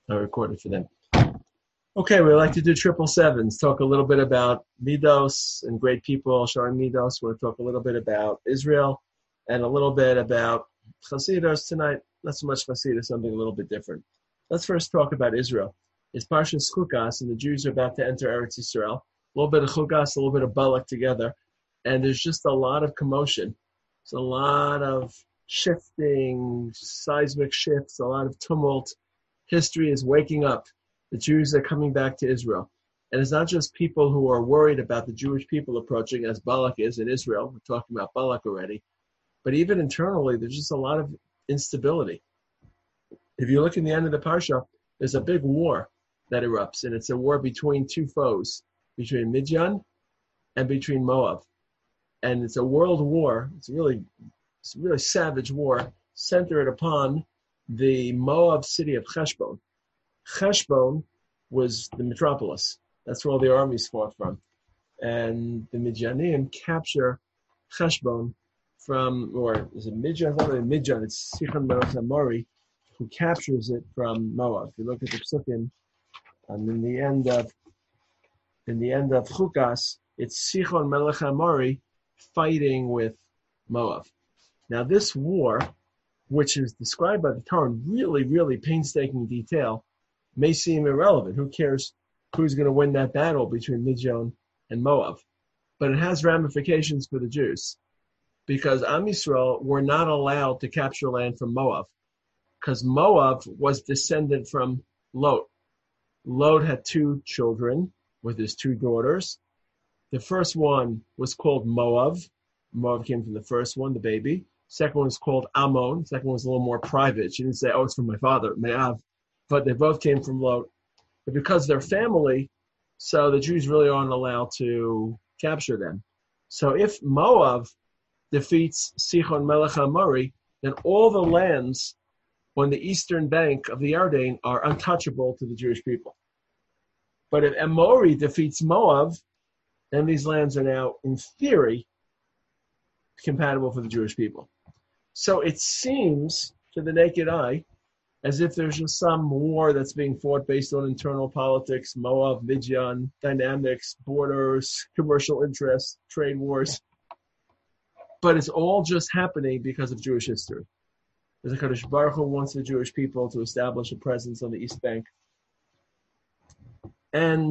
I recorded for them. Okay, we like to do 777s, talk a little bit about Midos and great people showing Midos. We'll talk a little bit about Israel and a little bit about Chasidus tonight. Not so much Chasidus, something a little bit different. Let's first talk about Israel. It's Parshas Chukas, and the Jews are about to enter Eretz Yisrael. A little bit of Chukas, a little bit of Balak together, and there's just a lot of commotion. It's a lot of shifting, seismic shifts, a lot of tumult. History is waking up. The Jews are coming back to Israel. And it's not just people who are worried about the Jewish people approaching, as Balak is in Israel. We're talking about Balak already. But even internally, there's just a lot of instability. If you look in the end of the Parsha, there's a big war that erupts, and it's a war between two foes, between Midian and between Moab. And it's a world war. It's a really savage war centered upon the Moab city of Heshbon. Heshbon was the metropolis. That's where all the armies fought from. And the Midianim capture Heshbon from, or is it Midian? It's not really Midian, it's Sichon Melech Amori who captures it from Moab. If you look at the Psukim, and in the end of Chukas, it's Sichon Melech Amori fighting with Moab. Now this war, which is described by the Torah in really, really painstaking detail, may seem irrelevant. Who cares who's going to win that battle between Midian and Moab? But it has ramifications for the Jews, because Am Yisrael were not allowed to capture land from Moab, because Moab was descended from Lot. Lot had two children with his two daughters. The first one was called Moab. Moab came from the first one, the baby. Second one was called Ammon. Second one was a little more private. She didn't say, oh, it's from my father, Me'av. But they both came from Lot. But because they're family, so the Jews really aren't allowed to capture them. So if Moab defeats Sichon Melech Amori, then all the lands on the eastern bank of the Yarden are untouchable to the Jewish people. But if Amori defeats Moab, then these lands are now, in theory, compatible for the Jewish people. So it seems, to the naked eye, as if there's just some war that's being fought based on internal politics, Moab, Midian, dynamics, borders, commercial interests, trade wars. But it's all just happening because of Jewish history. The HaKadosh Baruch Hu wants the Jewish people to establish a presence on the East Bank. And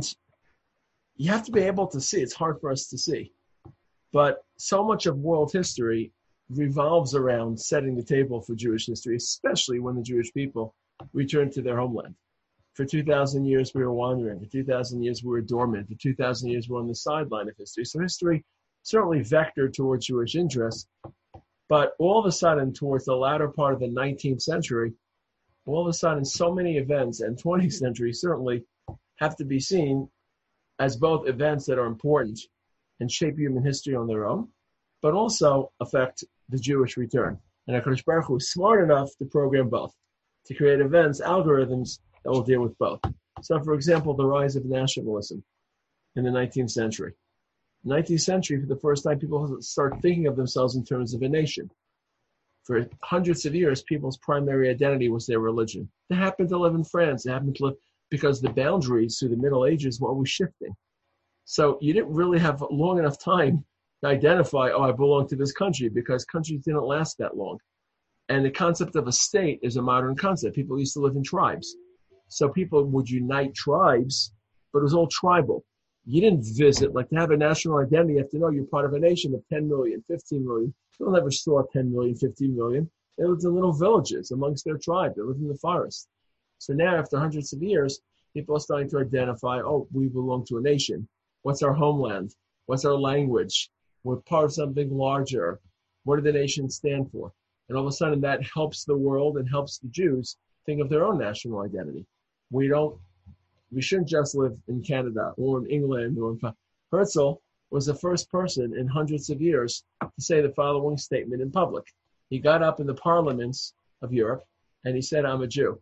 you have to be able to see. It's hard for us to see. But so much of world history revolves around setting the table for Jewish history, especially when the Jewish people return to their homeland. For 2,000 years, we were wandering. For 2,000 years, we were dormant. For 2,000 years, we were on the sideline of history. So history certainly vectored towards Jewish interests. But all of a sudden, towards the latter part of the 19th century, all of a sudden, so many events, and 20th century certainly, have to be seen as both events that are important and shape human history on their own, but also affect the Jewish return. And HaKadosh Baruch Hu is smart enough to program both, to create events, algorithms that will deal with both. So, for example, the rise of nationalism in the 19th century. 19th century, for the first time, people start thinking of themselves in terms of a nation. For hundreds of years, people's primary identity was their religion. They happened to live in France. They happened to live because the boundaries through the Middle Ages were always shifting. So you didn't really have long enough time to identify, oh, I belong to this country, because countries didn't last that long. And the concept of a state is a modern concept. People used to live in tribes. So people would unite tribes, but it was all tribal. You didn't visit, like to have a national identity, you have to know you're part of a nation of 10 million, 15 million. People never saw 10 million, 15 million. They lived in little villages amongst their tribe. They lived in the forest. So now, after hundreds of years, people are starting to identify, oh, we belong to a nation. What's our homeland? What's our language? We're part of something larger. What do the nations stand for? And all of a sudden that helps the world and helps the Jews think of their own national identity. We shouldn't just live in Canada or in England or in Herzl was the first person in hundreds of years to say the following statement in public. He got up in the parliaments of Europe and he said, I'm a Jew.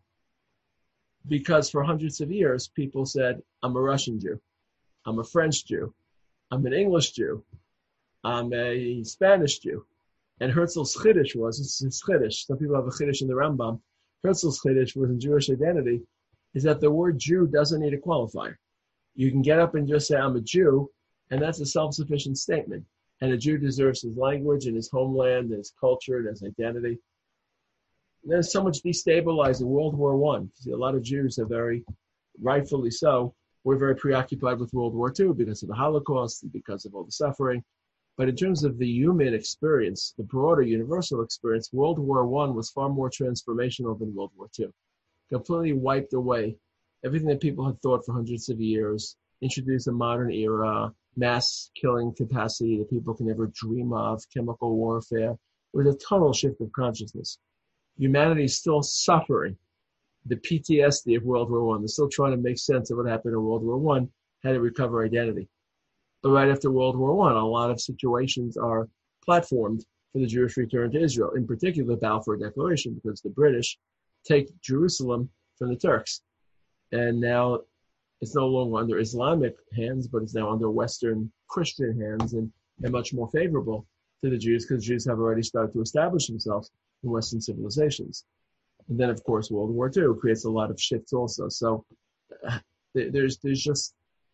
Because for hundreds of years, people said, I'm a Russian Jew. I'm a French Jew. I'm an English Jew. I'm a Spanish Jew. And Herzl's Chiddush it's his Chiddush. Some people have a Chiddush in the Rambam. Herzl's Chiddush was in Jewish identity is that the word Jew doesn't need a qualifier. You can get up and just say, I'm a Jew, and that's a self-sufficient statement. And a Jew deserves his language and his homeland and his culture and his identity. And there's so much destabilizing. World War I. See, a lot of Jews are very, rightfully so, we're very preoccupied with World War II because of the Holocaust and because of all the suffering. But in terms of the human experience, the broader universal experience, World War I was far more transformational than World War II. Completely wiped away everything that people had thought for hundreds of years, introduced a modern era, mass killing capacity that people can never dream of, chemical warfare. It was a total shift of consciousness. Humanity is still suffering the PTSD of World War I. They're still trying to make sense of what happened in World War I, how to recover identity. But right after World War I, a lot of situations are platformed for the Jewish return to Israel, in particular the Balfour Declaration, because the British take Jerusalem from the Turks. And now it's no longer under Islamic hands, but it's now under Western Christian hands and much more favorable to the Jews because Jews have already started to establish themselves in Western civilizations. And then, of course, World War II creates a lot of shifts also. So there's just,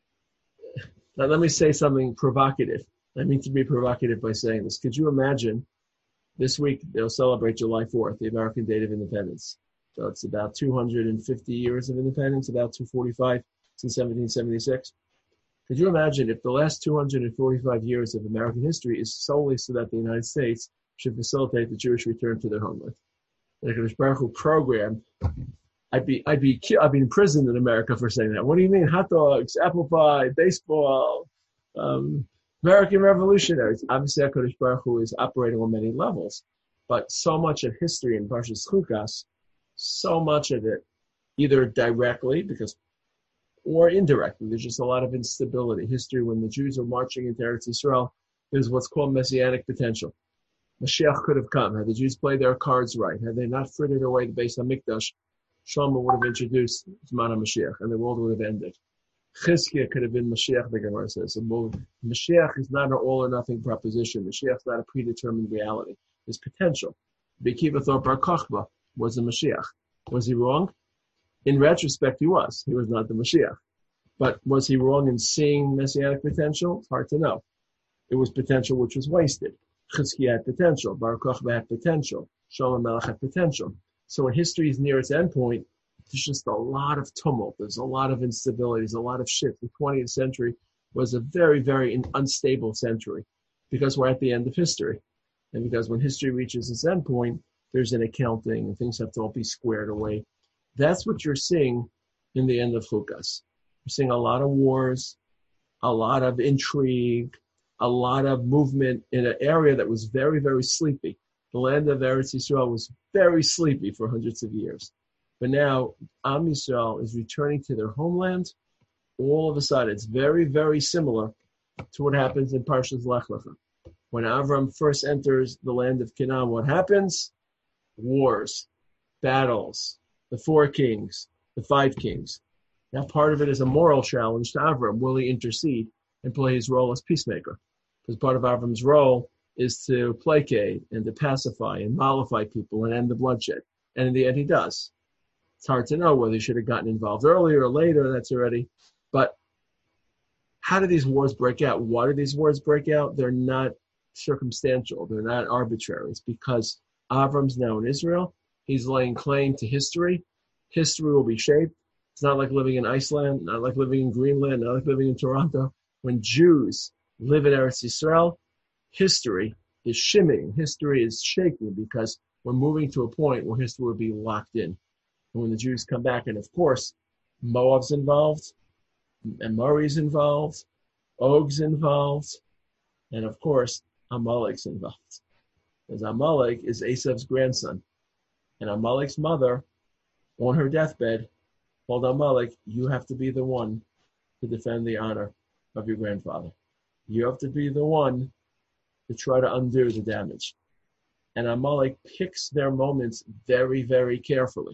now let me say something provocative. I mean to be provocative by saying this. Could you imagine this week they'll celebrate July 4th, the American Date of Independence. So it's about 250 years of independence, about 245 since 1776. Could you imagine if the last 245 years of American history is solely so that the United States should facilitate the Jewish return to their homeland? The Hakadosh Baruch Hu program, I'd be imprisoned in America for saying that. What do you mean? Hot dogs, apple pie, baseball, American revolutionaries. Obviously, Hakadosh Baruch Hu is operating on many levels, but so much of history in Parshas Chukas, so much of it, either directly or indirectly. There's just a lot of instability. History, when the Jews are marching into Eretz Yisrael, there's what's called messianic potential. Mashiach could have come. Had the Jews played their cards right, had they not frittered away the Beis HaMikdash, Shlomo would have introduced Zman HaMashiach, and the world would have ended. Chizkiah could have been Mashiach, the Gemara says. So Mashiach is not an all-or-nothing proposition. Mashiach is not a predetermined reality. There's potential. Rabbi Akiva thought Bar Kochba was the Mashiach. Was he wrong? In retrospect, he was. He was not the Mashiach. But was he wrong in seeing messianic potential? It's hard to know. It was potential which was wasted. Chizkiah had potential. Bar Kochba had potential. Shlomo Melech had potential. So when history is near its endpoint, there's just a lot of tumult. There's a lot of instability. There's a lot of shift. The 20th century was a very, very unstable century because we're at the end of history. And because when history reaches its endpoint, there's an accounting and things have to all be squared away. That's what you're seeing in the end of Chukas. You're seeing a lot of wars, a lot of intrigue, a lot of movement in an area that was very, very sleepy. The land of Eretz Yisrael was very sleepy for hundreds of years. But now Am Yisrael is returning to their homeland. All of a sudden, it's very, very similar to what happens in Parshas Lech Lecha. When Avram first enters the land of Canaan, what happens? Wars, battles, the 4 kings, the 5 kings. Now part of it is a moral challenge to Avram. Will he intercede and play his role as peacemaker? Because part of Avram's role is to placate and to pacify and mollify people and end the bloodshed. And in the end, he does. It's hard to know whether he should have gotten involved earlier or later. That's already. But how do these wars break out? Why do these wars break out? They're not circumstantial. They're not arbitrary. It's because Avram's now in Israel. He's laying claim to history. History will be shaped. It's not like living in Iceland, not like living in Greenland, not like living in Toronto. When Jews live in Eretz Yisrael, history is shimmying. History is shaking because we're moving to a point where history will be locked in. And when the Jews come back, and of course, Moab's involved, and Murray's involved, Og's involved, and of course, Amalek's involved. Because Amalek is Esav's grandson. And Amalek's mother, on her deathbed, told Amalek, you have to be the one to defend the honor of your grandfather. You have to be the one to try to undo the damage. And Amalek picks their moments very, very carefully.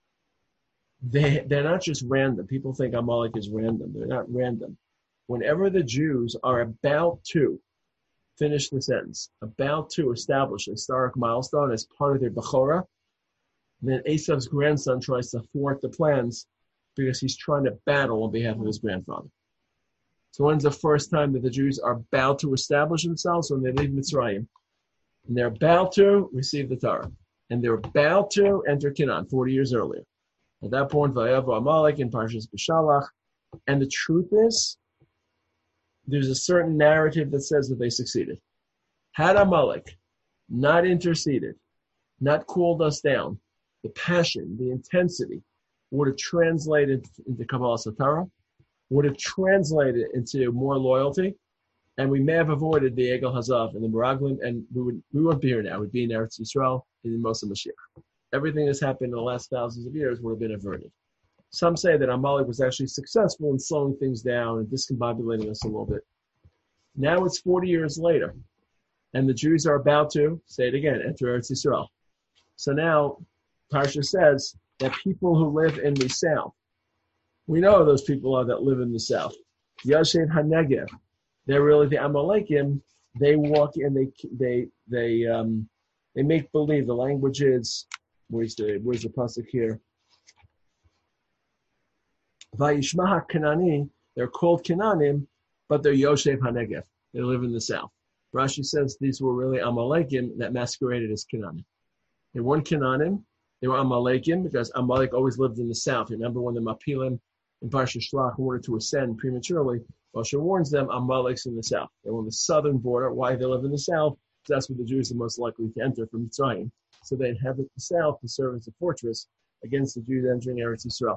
They're not just random. People think Amalek is random. They're not random. Whenever the Jews are about to finish the sentence, about to establish a historic milestone as part of their Bechorah, then Esav's grandson tries to thwart the plans because he's trying to battle on behalf of his grandfather. So when's the first time that the Jews are about to establish themselves? When they leave Mitzrayim. And they're about to receive the Torah. And they're about to enter Canaan 40 years earlier. At that point, Vayavu Amalek in Parshas Beshalach. And the truth is, there's a certain narrative that says that they succeeded. Had Amalek not interceded, not cooled us down, the passion, the intensity would have translated into Kabbalah Satara, would have translated into more loyalty, and we may have avoided the Egel Hazav and the Meraglim, and we wouldn't be here now. We'd be in Eretz Yisrael in the Moshe Mashiach. Everything that's happened in the last thousands of years would have been averted. Some say that Amalek was actually successful in slowing things down and discombobulating us a little bit. Now it's 40 years later, and the Jews are about to, say it again, enter Eretz Yisrael. So now, Parsha says that people who live in the south, we know those people are that live in the south. Yashev HaNegev, they're really the Amalekim. They walk in, they make believe. The language is, where's the pasuk here? Vayishma HaKanani, they're called Kananim, but they're Yoshev HaNegev. They live in the south. Rashi says these were really Amalekim that masqueraded as Kananim. They weren't Kananim, they were Amalekim because Amalek always lived in the south. Remember when the Mapilim in Parsha Shlach wanted to ascend prematurely, Moshe warns them, Amalek's in the south. They're on the southern border. Why they live in the south? Because that's where the Jews are most likely to enter from Mitzrayim. So they inhabit the south to serve as a fortress against the Jews entering Eretz Yisrael.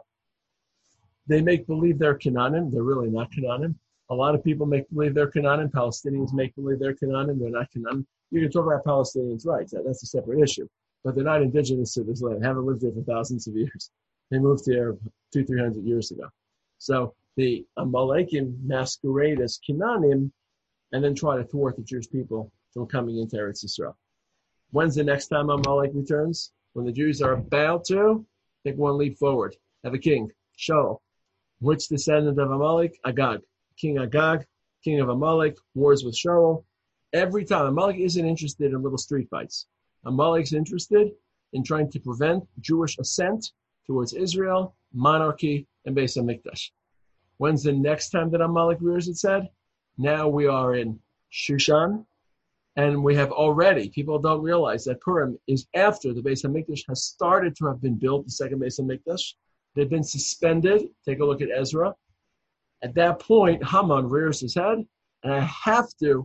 They make believe they're Canaanim. They're really not Canaanim. A lot of people make believe they're Canaanim. Palestinians make believe they're Canaanim. They're not Canaanim. You can talk about Palestinians' rights. That's a separate issue. But they're not indigenous to this land. They haven't lived there for thousands of years. They moved here 200-300 years ago. So the Amalekim masquerade as Canaanim and then try to thwart the Jewish people from coming into Eretz Yisrael. When's the next time Amalek returns? When the Jews are about to take one leap forward. Have a king, Shaul. Which descendant of Amalek? Agag. King Agag, king of Amalek, wars with Shaul. Every time, Amalek isn't interested in little street fights. Amalek's interested in trying to prevent Jewish ascent towards Israel, monarchy, and Beis HaMikdash. When's the next time that Amalek rears its head? Now we are in Shushan, and we have already, people don't realize that Purim is after the Beis HaMikdash has started to have been built, the second Beis HaMikdash. They've been suspended. Take a look at Ezra. At that point, Haman rears his head, and I have to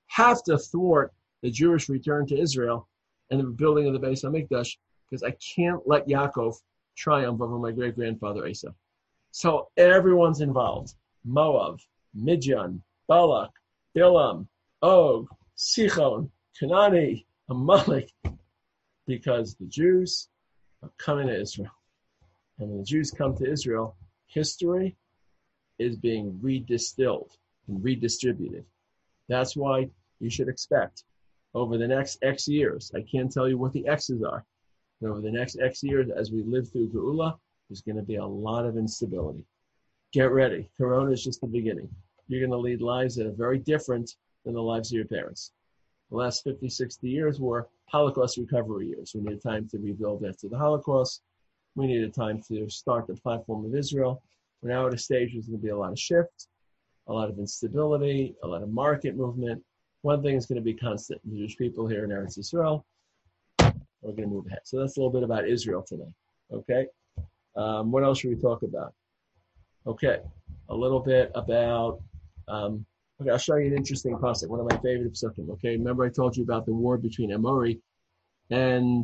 thwart the Jewish return to Israel and the rebuilding of the Beis HaMikdash, because I can't let Yaakov triumph over my great-grandfather Esau. So everyone's involved. Moab, Midian, Balak, Bilam, Og, Sichon, Kanani, Amalek, because the Jews are coming to Israel. And when the Jews come to Israel, history is being redistilled and redistributed. That's why you should expect over the next X years, I can't tell you what the X's are, but over the next X years, as we live through Geula, there's going to be a lot of instability. Get ready. Corona is just the beginning. You're going to lead lives that are very different than the lives of your parents. The last 50, 60 years were Holocaust recovery years. We needed time to rebuild after the Holocaust. We needed time to start the platform of Israel. We're now at a stage where there's going to be a lot of shift, a lot of instability, a lot of market movement. One thing is going to be constant. The Jewish people here in Eretz Yisrael are going to move ahead. So that's a little bit about Israel tonight. Okay? What else should we talk about? Okay. A little bit about, okay, I'll show you an interesting pasuk, one of my favorite psukim. Okay? Remember I told you about the war between Amori and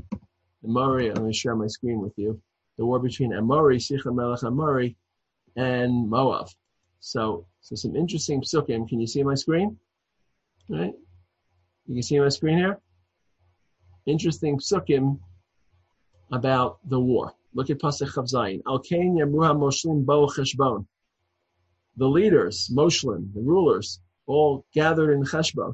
Amori. I'm going to share my screen with you. The war between Amori, Sichon Melech Amori, and Moab. So some interesting psukim. Can you see my screen? All right? You can see my screen here? Interesting psukim about the war. Look at Pasuk Chav Zayin. Al Kain Yamruha Moshlim Bo Cheshbon. The leaders, Moshlim, the rulers, all gathered in Cheshbon.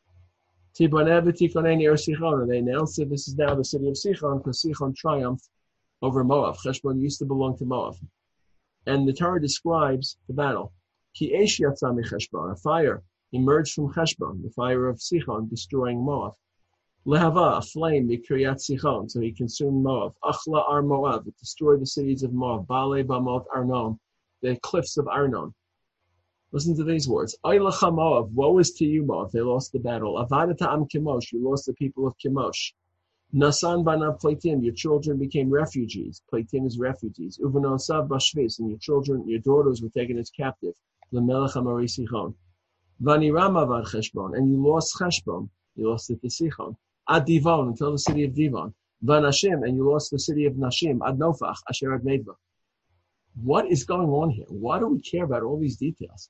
Tibaneh v'tikonei near Sichon. And they announced that this is now the city of Sichon because Sichon triumphed over Moab. Cheshbon used to belong to Moab. And the Torah describes the battle. Ki eish yatsa mi Cheshbon. A fire emerged from Cheshbon, the fire of Sichon, destroying Moab. Lehava, a flame, Mikriyat Sichon, so he consumed Moab. Achla Ar Moab, it destroyed the cities of Moab. Bale Bamot Arnon, the cliffs of Arnon. Listen to these words. Oylecha Moab, woe is to you, Moab. They lost the battle. Avadata Am Kemosh, you lost the people of Kemosh. Nasan Banav Plaitim, your children became refugees. Plaitim is refugees. Uvanosav Bashvis, and your children, your daughters were taken as captive. Lemelech Amari Sichon. Vaniram Avad Cheshbon, and you lost Cheshbon. You lost it to Sichon. Ad Divon, until the city of Divon. Vanashim, and you lost the city of Nashim. Ad Nofach, Asher Ad Medva. What is going on here? Why do we care about all these details?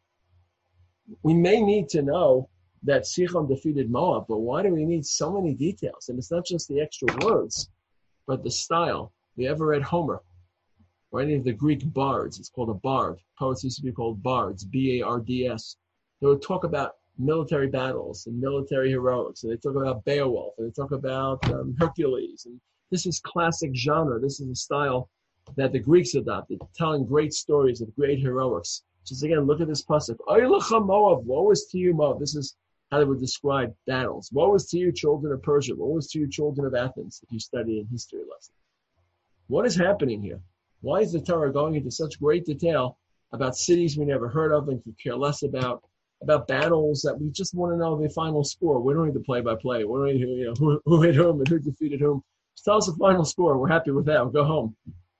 We may need to know that Sichon defeated Moab, but why do we need so many details? And it's not just the extra words, but the style. You ever read Homer or any of the Greek bards? It's called a bard. Poets used to be called bards, B-A-R-D-S. They would talk about military battles and military heroics, and they talk about Beowulf, and they talk about Hercules. And this is classic genre. This is the style that the Greeks adopted, telling great stories of great heroics. Just again, look at this pasuk. Oylecha Moab, woe is to you, Moab. This is how they would describe battles. Woe is to you, children of Persia. Woe is to you, children of Athens, if you study in history lessons. What is happening here? Why is the Torah going into such great detail about cities we never heard of and could care less about battles that we just want to know the final score? We don't need the play-by-play. We don't need who hit whom and who defeated whom. Just tell us the final score. We're happy with that. We'll go home.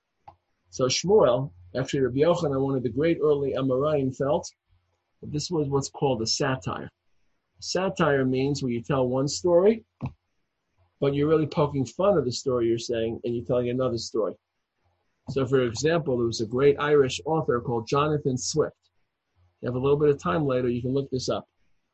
So Shmuel, actually Rabbi Yochanan, one of the great early Amoraim, felt that this was what's called a satire. Satire means where you tell one story, but you're really poking fun of the story you're saying, and you're telling another story. So, for example, there was a great Irish author called Jonathan Swift. If you have a little bit of time later, you can look this up.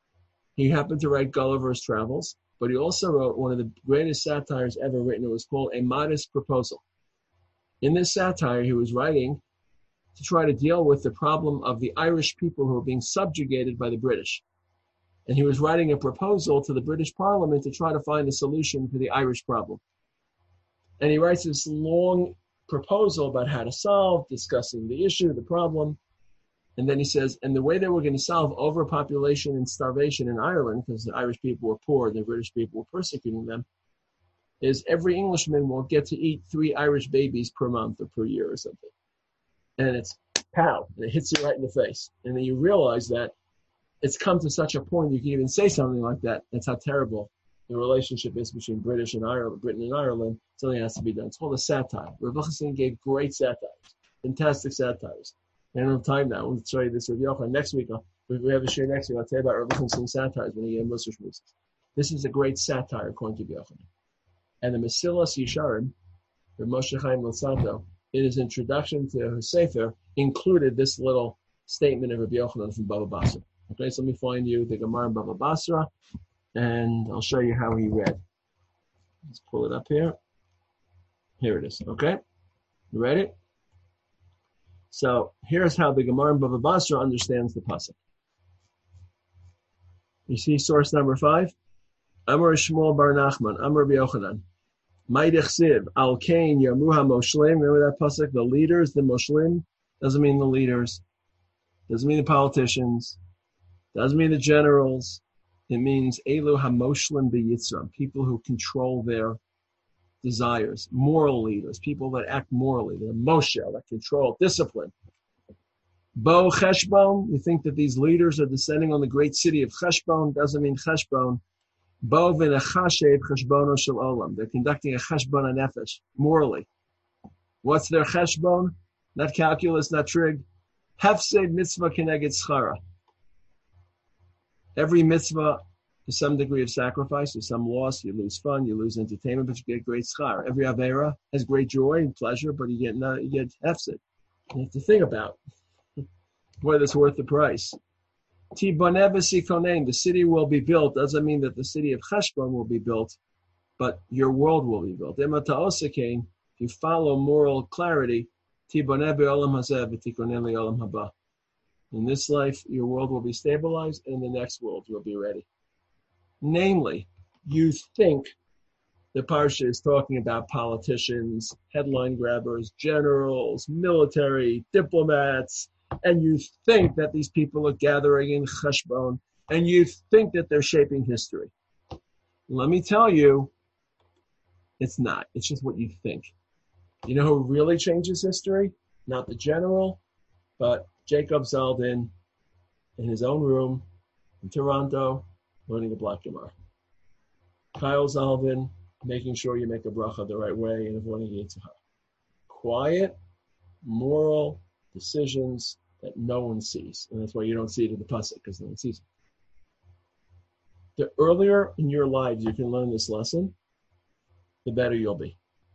He happened to write Gulliver's Travels, but he also wrote one of the greatest satires ever written. It was called A Modest Proposal. In this satire, he was writing to try to deal with the problem of the Irish people who were being subjugated by the British. And he was writing a proposal to the British Parliament to try to find a solution for the Irish problem. And he writes this long proposal about how to solve, discussing the issue, the problem. And then he says, and the way they were going to solve overpopulation and starvation in Ireland, because the Irish people were poor and the British people were persecuting them, is every Englishman will get to eat 3 Irish babies per month or per year or something. And it's pow, and it hits you right in the face. And then you realize that it's come to such a point you can even say something like that. That's how terrible the relationship is between Britain and Ireland. Something has to be done. It's called a satire. Rav Chassin gave great satires, fantastic satires. I don't have time now. We'll show you this with Yochanan next week. If we have a share next week, I'll tell you about Rav Chassin's satires when he gave Musar Shmuzas. This is a great satire according to Yochanan. And the Mesilas Yesharim, the Moshe Chaim Luzzatto, in his introduction to his Sefer, included this little statement of Rabbi Yochanan from Baba Basra. Okay, so let me find you the Gemara in Baba Basra, and I'll show you how he read. Let's pull it up here. Here it is, okay? You ready? So here's how the Gemara in Baba Basra understands the pasuk. You see source number 5? Amar Shmuel bar Nachman, Amar Rabbi Yochanan. Maidich Siv, Al Kain Yamu HaMoshlim. Remember that pasuk? The leaders, the Moshlim, doesn't mean the leaders, doesn't mean the politicians, doesn't mean the generals. It means Elu HaMoshlim B'Yitzram, people who control their desires, moral leaders, people that act morally, they're Moshe, that control, discipline. Bo Cheshbon, you think that these leaders are descending on the great city of Cheshbon, doesn't mean Cheshbon. Bo v'nechashev cheshbono shel olam. They're conducting a cheshbon nefesh, morally. What's their cheshbon? Not calculus, not trig. Hefsed mitzvah keneged schara. Every mitzvah is some degree of sacrifice, there's some loss, you lose fun, you lose entertainment, but you get great schar. Every avera has great joy and pleasure, but you get hefsed. You have to think about whether it's worth the price. The city will be built doesn't mean that the city of Cheshbon will be built, but your world will be built. If you follow moral clarity, in this life, your world will be stabilized, and in the next world, you'll be ready. Namely, you think the Parsha is talking about politicians, headline grabbers, generals, military, diplomats, and you think that these people are gathering in Cheshbon, and you think that they're shaping history. Let me tell you, it's not. It's just what you think. You know who really changes history? Not the general, but Jacob Zeldin in his own room in Toronto, learning the Black Gemara. Kyle Zeldin making sure you make a bracha the right way and avoiding Yitzhak. Quiet, moral decisions that no one sees. And that's why you don't see it in the pasuk, because no one sees it. The earlier in your lives you can learn this lesson, the better you'll be.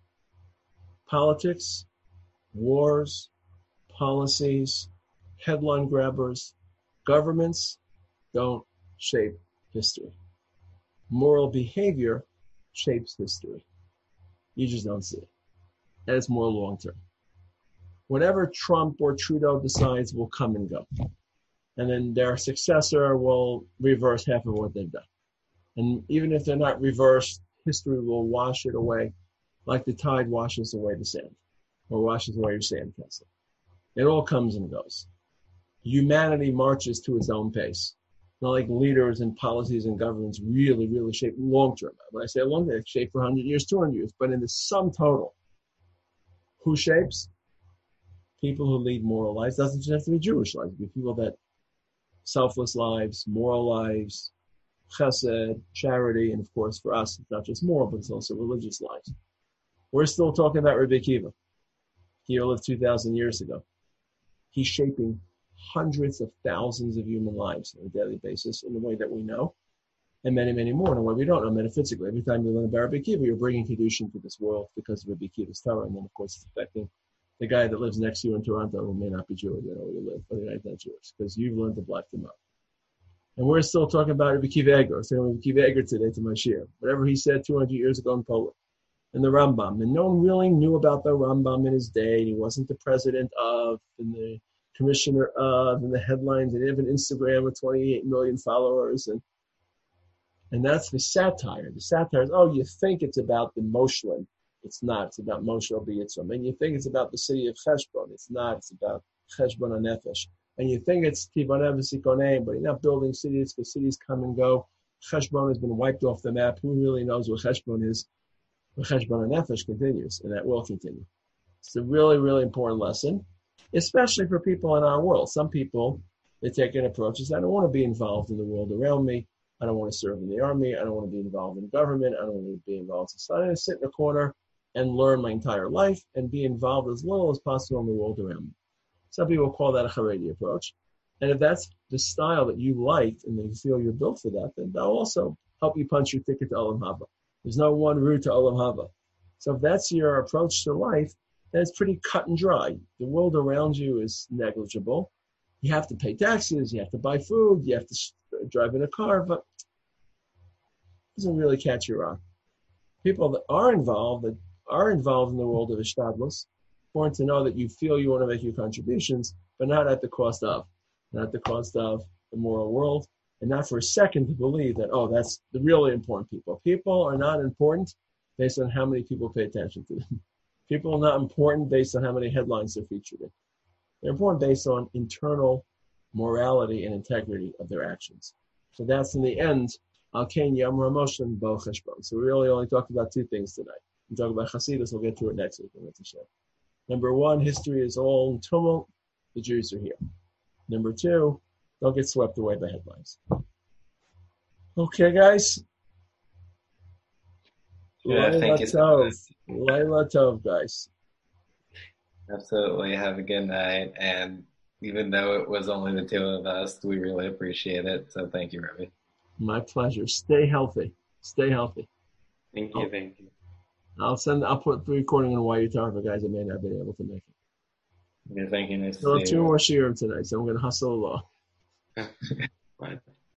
Politics, wars, policies, headline grabbers, governments don't shape history. Moral behavior shapes history. You just don't see it. And it's more long-term. Whatever Trump or Trudeau decides will come and go. And then their successor will reverse half of what they've done. And even if they're not reversed, history will wash it away like the tide washes away the sand or washes away your sandcastle. It all comes and goes. Humanity marches to its own pace. Not like leaders and policies and governments really, really shape long-term. When I say long-term, they shape for 100 years, 200 years. But in the sum total, who shapes? People who lead moral lives. Doesn't just have to be Jewish lives. It can be people that selfless lives, moral lives, chesed, charity, and of course for us, it's not just moral, but it's also religious lives. We're still talking about Rabbi Akiva. He lived 2,000 years ago. He's shaping hundreds of thousands of human lives on a daily basis in the way that we know, and many, many more in a way we don't know metaphysically. Every time you learn about Rabbi Akiva, you're bringing Kedushin to this world because of Rabbi Akiva's Torah, and then of course it's affecting the guy that lives next to you in Toronto who may not be Jewish, you know where you live, but the guy's not Jewish, because you've learned to black them up. And we're still talking about Rabbi Akiva Eger. I was saying Rabbi Akiva Eger today to my shir. Whatever he said 200 years ago in Poland. And the Rambam. And no one really knew about the Rambam in his day. He wasn't the president of, and the commissioner of, and the headlines. And he had an Instagram with 28 million followers. And that's the satire. The satire is, oh, you think it's about the Moshlin. It's not. It's about Moshe Yitzram. And you think it's about the city of Cheshbon. It's not. It's about Cheshbon HaNefesh. And you think it's Tivonev V'Sikoneim, but you're not building cities because cities come and go. Cheshbon has been wiped off the map. Who really knows what Cheshbon is? But Cheshbon HaNefesh continues, and that will continue. It's a really, really important lesson, especially for people in our world. Some people, they take an approach as, I don't want to be involved in the world around me. I don't want to serve in the army. I don't want to be involved in government. I don't want to be involved in society. I'm going to sit in a corner and learn my entire life and be involved as little as possible in the world around me. Some people call that a Haredi approach. And if that's the style that you liked and you feel you're built for that, then that'll also help you punch your ticket to Olam Haba. There's no one route to Olam Haba. So if that's your approach to life, then it's pretty cut and dry. The world around you is negligible. You have to pay taxes, you have to buy food, you have to drive in a car, but it doesn't really catch your eye. People that are involved in the world of Ishtadlus, important to know that you feel you want to make your contributions, but not at the cost of the moral world, and not for a second to believe that, oh, that's the really important people. People are not important based on how many people pay attention to them. People are not important based on how many headlines they're featured in. They're important based on internal morality and integrity of their actions. So that's in the end, Al-Kain Yom Ramosh and Bo Cheshbon. So we really only talked about two things tonight. We talk about Hasidus, we'll get to it next week. Number one, history is all in tumult. The Jews are here. Number two, don't get swept away by headlines. Okay, guys. Yeah, thank you so much. Laila Tov, guys. Absolutely. Have a good night. And even though it was only the two of us, we really appreciate it. So thank you, Rabbi. My pleasure. Stay healthy. Stay healthy. Thank you. Thank you. I'll put the recording on YUTAR for guys that may not have been able to make it. Yeah, thank you. Nice So to see two you. more shiurim tonight, so I'm going to hustle along. Bye.